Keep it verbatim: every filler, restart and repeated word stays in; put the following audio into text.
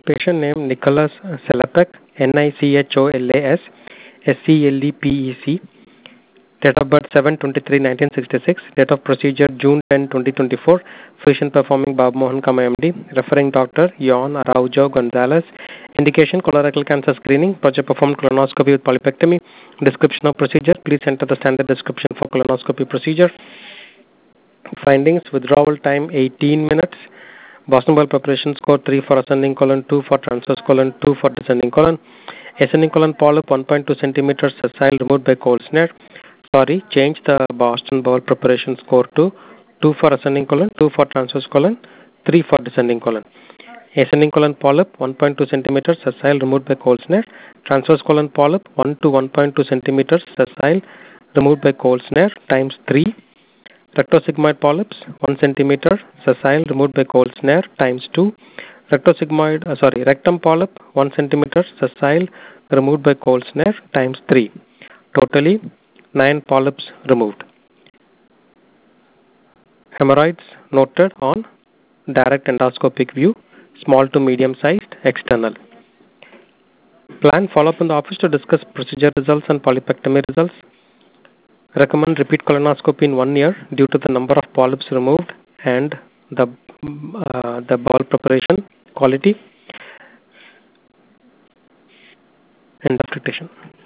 Patient name Nicholas Selepek, N I C H O L A S, S C L E P E C. Date of birth seven twenty-three nineteen sixty-six. Date of procedure June tenth twenty twenty-four. Physician performing Bob Mohan Kama M D. Referring doctor Yon Araujo Gonzalez. Indication colorectal cancer screening. Project performed colonoscopy with polypectomy. Description of procedure. Please enter the standard description for colonoscopy procedure. Findings: withdrawal time eighteen minutes. Boston Wall preparation score three for ascending colon, two for transverse colon, two for descending colon. Ascending colon polyp one point two centimeters sessile removed by cold snare. Sorry, change the Boston Bowel preparation score to two for ascending colon, two for transverse colon, three for descending colon. Ascending colon polyp one point two centimeters sessile removed by cold snare. Transverse colon polyp one to one point two centimeters sessile removed by cold snare times three. Rectosigmoid polyps one centimeter sessile removed by cold snare times two. Rectosigmoid, uh, sorry, rectum polyp one centimeter sessile removed by cold snare times three. Totally nine polyps removed. Hemorrhoids noted on direct endoscopic view, small to medium sized, external. Plan follow-up in the office to discuss procedure results and polypectomy results. Recommend repeat colonoscopy in one year due to the number of polyps removed and the uh, the bowel preparation quality. End of dictation.